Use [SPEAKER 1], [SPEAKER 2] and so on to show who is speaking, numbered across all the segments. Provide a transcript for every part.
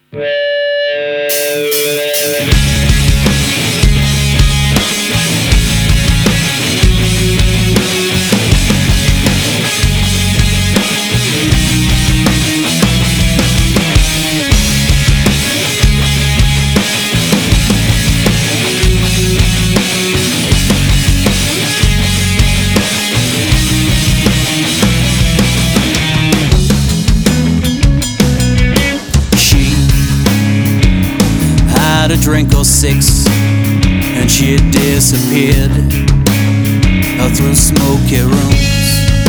[SPEAKER 1] A drink or six, and she had disappeared out through smoky rooms.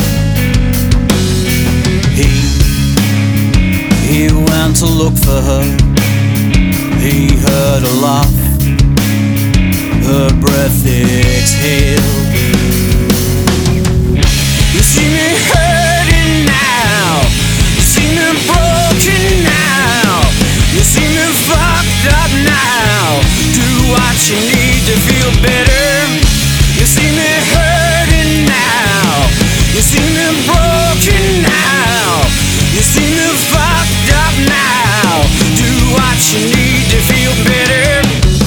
[SPEAKER 1] He went to look for her. He heard a laugh, her breath exhaled. You see me hurting now, you see me broken now, you see me fucked up now. Do what you need to feel better. You see me hurting now, you see me broken now, you see me fucked up now. Do what you need to feel better.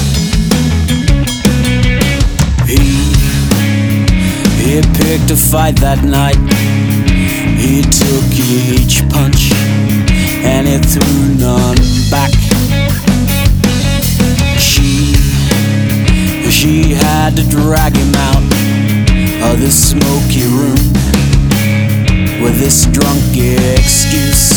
[SPEAKER 1] He picked a fight that night. He took each punch and he threw none back. She had to drag him out of this smoky room with this drunk excuse.